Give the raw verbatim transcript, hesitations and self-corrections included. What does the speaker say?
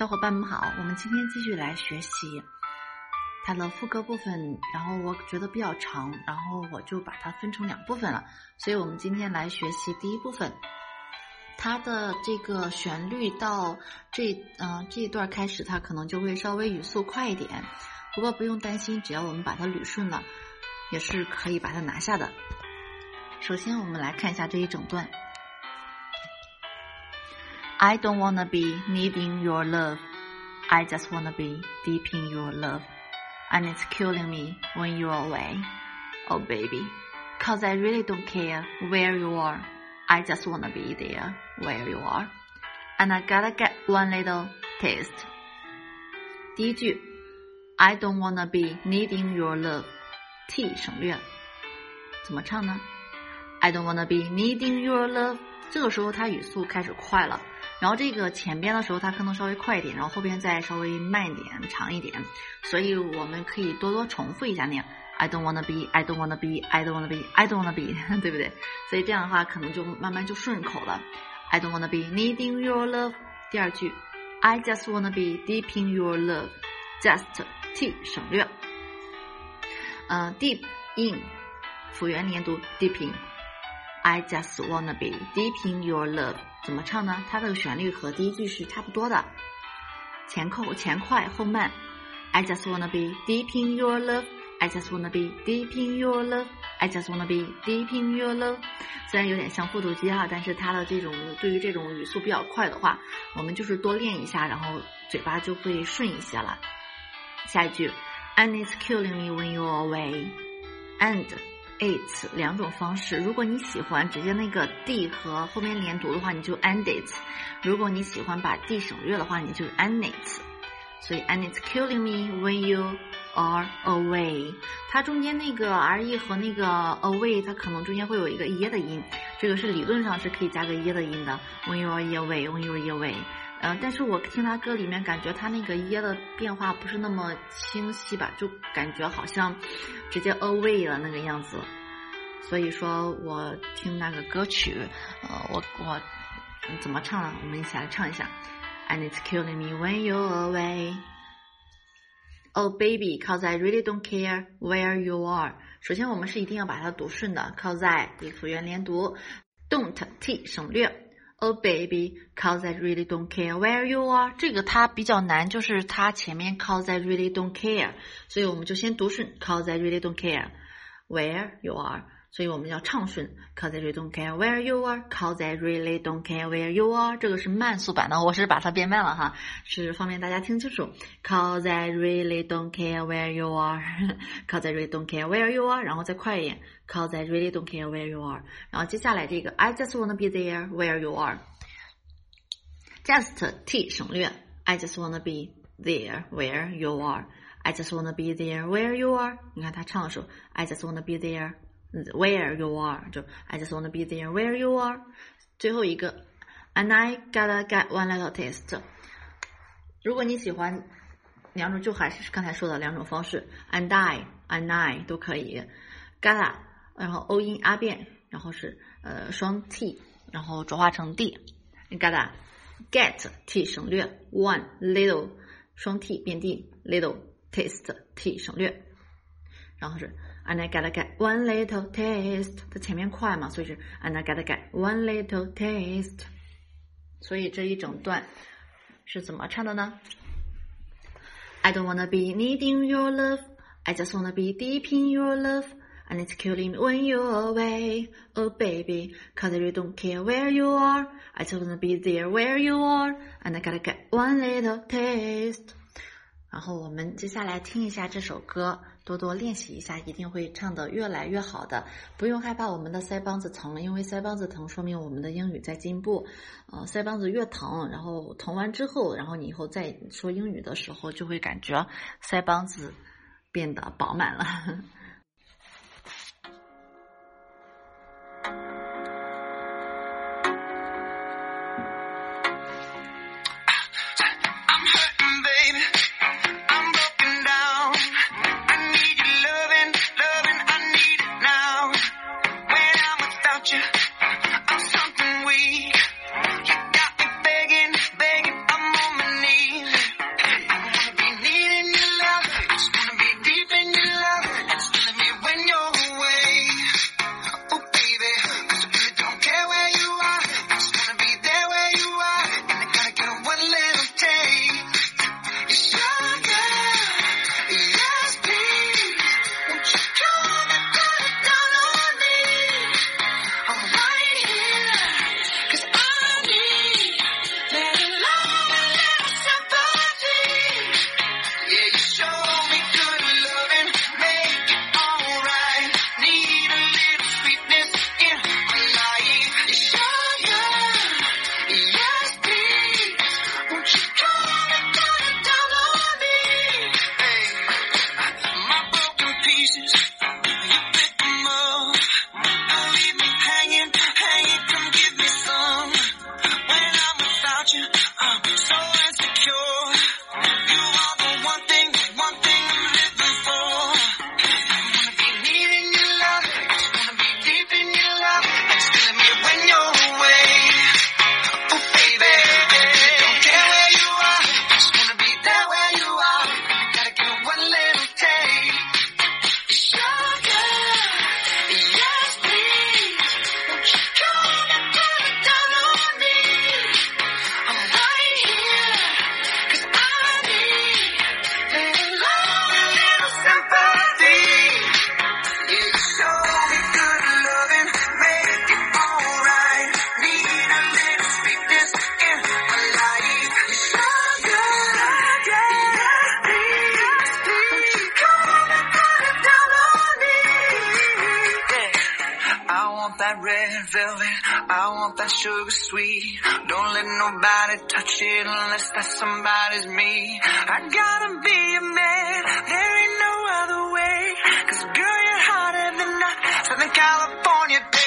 小伙伴们好，我们今天继续来学习它的副歌部分，然后我觉得比较长，然后我就把它分成两部分了，所以我们今天来学习第一部分。它的这个旋律到这呃这一段开始，它可能就会稍微语速快一点，不过不用担心，只要我们把它捋顺了，也是可以把它拿下的。首先我们来看一下这一整段。I don't wanna be needing your love. I just wanna be deep in your love. And it's killing me when you're away. Oh baby, cause I really don't care where you are. I just wanna be there where you are. And I gotta get one little taste. 第一句 I don't wanna be needing your love. T 省略。怎么唱呢？ I don't wanna be needing your love. 这个时候它语速开始快了，然后这个前边的时候它可能稍微快一点，然后后边再稍微慢一点长一点，所以我们可以多多重复一下那样 I don't wanna be I don't wanna be I don't wanna be I don't wanna be 对不对？所以这样的话可能就慢慢就顺口了。 I don't wanna be needing your love. 第二句 I just wanna be deep in your love. Just T 省略。呃 deep in 辅元连读 deep in。I just wanna be deep in your love. 怎么唱呢？它这个旋律和第一句是差不多的，前扣前快后慢。I just wanna be deep in your love. I just wanna be deep in your love. I just wanna be deep in your love. 虽然有点像复读机哈，但是它的这种对于这种语速比较快的话，我们就是多练一下，然后嘴巴就会顺一些了。下一句 And it's killing me when you're away. And It's 两种方式，如果你喜欢直接那个 D 和后面连读的话，你就 and it's； 如果你喜欢把 D 省略的话，你就 and it's。所以 and it's killing me when you are away， 它中间那个 re 和那个 away， 它可能中间会有一个耶的音，这个是理论上是可以加个耶的音的。when you are away， when you are away。呃，但是我听他歌里面感觉他那个耶的变化不是那么清晰吧，就感觉好像直接 away 了那个样子。所以说我听那个歌曲，呃，我我怎么唱呢？我们一起来唱一下。And it's killing me when you're away. Oh baby, cause I really don't care where you are. 首先我们是一定要把它读顺的 ，cause I 以辅元连读 ，don't T 省略。Oh baby, cause I really don't care where you are. 这个它比较难，就是它前面 cause I really don't care， 所以我们就先读顺 cause I really don't care where you are， 所以我们要唱顺 cause I really don't care where you are, cause I really don't care where you are。 这个是慢速版的，我是把它变慢了哈，是方便大家听清楚。cause I really don't care where you are cause I really don't care where you are， 然后再快一点cause I really don't care where you are， 然后接下来这个 I just wanna be there where you are， just T 省略 I just wanna be there where you are， I just wanna be there where you are。 你看他唱的时候 I just wanna be there where you are， 就 I just wanna be there where you are。 最后一个 And I gotta get one little taste。 如果你喜欢两种，就还是刚才说的两种方式 And I and I 都可以。 gotta 然后 O 音阿变，然后是呃双 T， 然后浊化成 D。 gotta get T 省略 one little 双 T 变 D little taste T 省略，然后是 And I gotta get one little taste， 它前面快嘛，所以是 And I gotta get one little taste。 所以这一整段是怎么唱的呢？ I don't wanna be needing your love. I just wanna be deep in your love. And it's killing me when you're away. Oh baby, cause I really don't care where you are. I just wanna be there where you are. And I gotta get one little taste。 然后我们接下来听一下这首歌，多多练习一下，一定会唱得越来越好的。不用害怕我们的腮帮子疼，因为腮帮子疼说明我们的英语在进步。呃，腮帮子越疼，然后疼完之后，然后你以后再说英语的时候，就会感觉腮帮子变得饱满了。 I'm something weak. You got me begging, begging, I'm on my knees. velvet, I want that sugar sweet. Don't let nobody touch it unless that somebody's me. I gotta be a man, there ain't no other way. Cause girl, you're hotter than that Southern California.